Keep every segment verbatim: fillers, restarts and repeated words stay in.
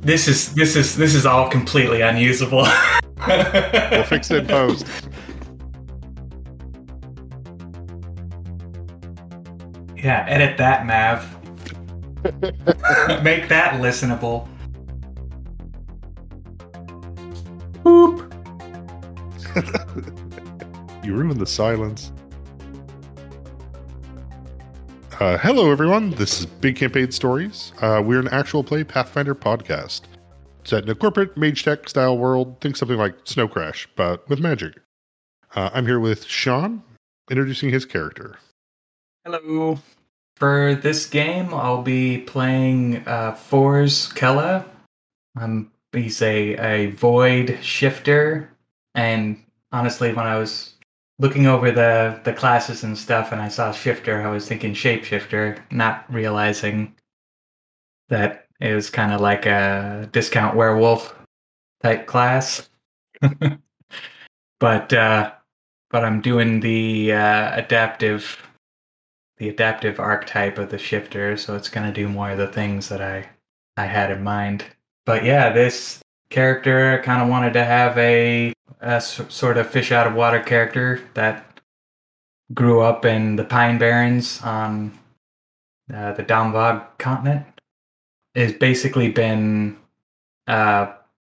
This is this is this is all completely unusable. We'll fix it in post. Yeah, edit that, Mav. Make that listenable. Boop. You ruined the silence. Uh, hello, everyone. This is Big Campaign Stories. Uh, we're an actual play Pathfinder podcast set in a corporate mage tech style world. Think something like Snow Crash, but with magic. Uh, I'm here with Sean, introducing his character. Hello. For this game, I'll be playing uh, Forz Kella. Um, he's a, a void shifter, and honestly, when I was looking over the, the classes and stuff and I saw shifter, I was thinking shapeshifter, not realizing that it was kind of like a discount werewolf type class. but uh, but I'm doing the uh, adaptive the adaptive archetype of the shifter, so it's going to do more of the things that I I had in mind. But yeah, this character, I kind of wanted to have a, a s- sort of fish out of water character that grew up in the Pine Barrens on uh, the Damvog continent. Has basically been uh,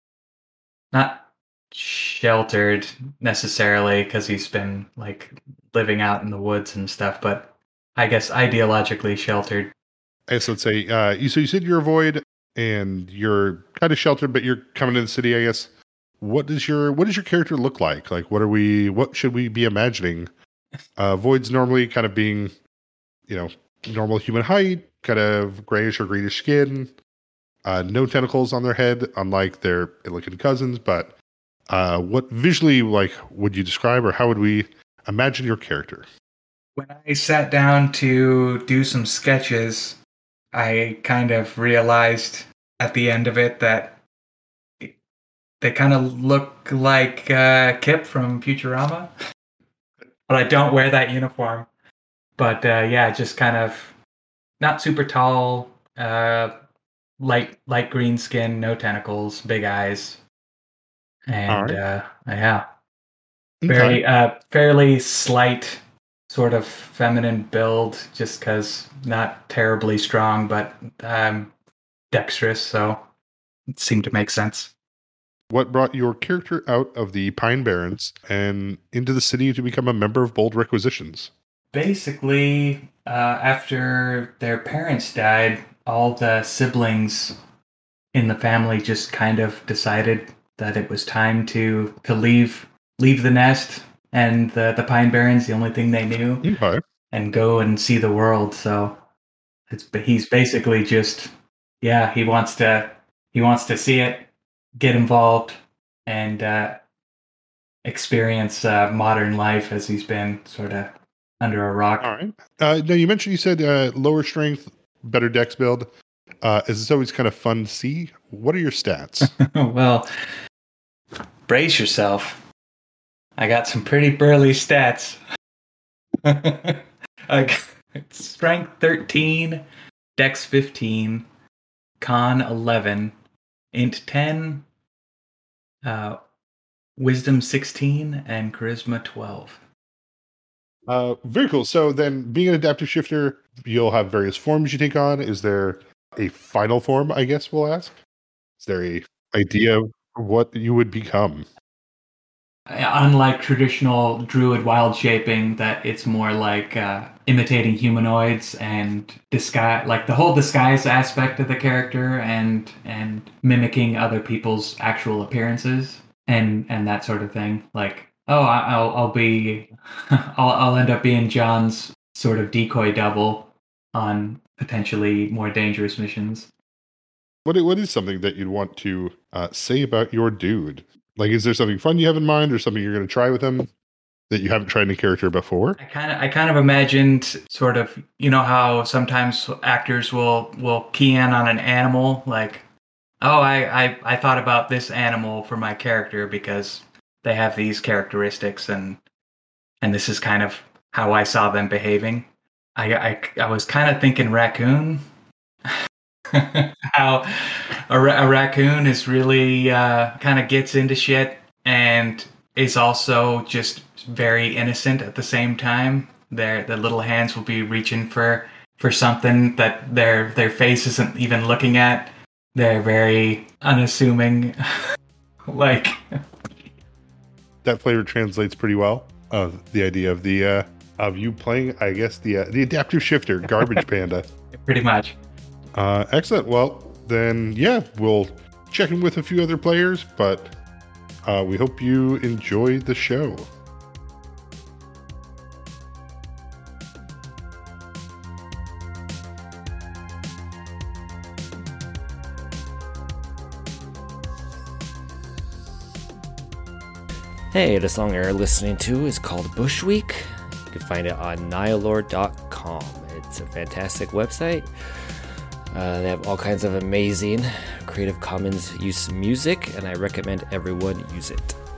not sheltered necessarily because he's been like living out in the woods and stuff, but I guess ideologically sheltered. I guess let's say, uh, you, so you said you're a void and you're kind of sheltered, but you're coming to the city, I guess. What does your what does your character look like? Like, what are we? What should we be imagining? Uh, voids normally kind of being, you know, normal human height, kind of grayish or greenish skin, uh, no tentacles on their head, unlike their Illican cousins. But uh, what visually, like, would you describe, or how would we imagine your character? When I sat down to do some sketches, I kind of realized at the end of it that they kind of look like uh, Kip from Futurama. But I don't wear that uniform. But uh, yeah, just kind of not super tall, uh, light light green skin, no tentacles, big eyes, and right. uh, yeah, Okay. very uh, fairly slight, sort of feminine build. Just because not terribly strong, but um, dexterous, so it seemed to make sense. What brought your character out of the Pine Barrens and into the city to become a member of Bold Requisitions? Basically, uh, after their parents died, all the siblings in the family just kind of decided that it was time to to leave leave the nest and the the Pine Barrens, the only thing they knew, Okay. and go and see the world. So it's but he's basically just yeah, he wants to he wants to see it, get involved, and uh, experience uh, modern life as he's been sort of under a rock. All right. Uh, now, you mentioned you said uh, lower strength, better dex build. Uh, is this always kind of fun to see? What are your stats? Well, brace yourself. I got some pretty burly stats. I got strength thirteen, dex fifteen, con eleven, int ten, uh, wisdom sixteen, and charisma twelve. Uh, very cool. So then, being an adaptive shifter, you'll have various forms you take on. Is there a final form, I guess we'll ask? Is there a idea of what you would become? Unlike traditional druid wild shaping, that it's more like uh, imitating humanoids and disguise, like the whole disguise aspect of the character, and and mimicking other people's actual appearances and and that sort of thing. Like, oh, I- I'll I'll be, I'll I'll end up being John's sort of decoy double on potentially more dangerous missions. What i- what is something that you'd want to uh, say about your dude? Like, is there something fun you have in mind, or something you're going to try with him that you haven't tried in a character before? I kind of I kind of imagined sort of, you know how sometimes actors will will key in on an animal, like, oh, I, I I thought about this animal for my character because they have these characteristics, and and this is kind of how I saw them behaving. I I, I was kind of thinking raccoon How a, ra- a raccoon is really uh, kind of gets into shit and is also just very innocent at the same time. Their the little hands will be reaching for for something that their their face isn't even looking at. They're very unassuming. Like That flavor translates pretty well. Uh, the idea of the uh, of you playing, I guess the uh, the adaptive shifter, Garbage Panda. pretty much. Uh, excellent. Well, then, yeah, we'll check in with a few other players, but uh, we hope you enjoy the show. Hey, the song you're listening to is called Bush Week. You can find it on nihilord dot com. It's a fantastic website. Uh, they have all kinds of amazing Creative Commons use music, and I recommend everyone use it.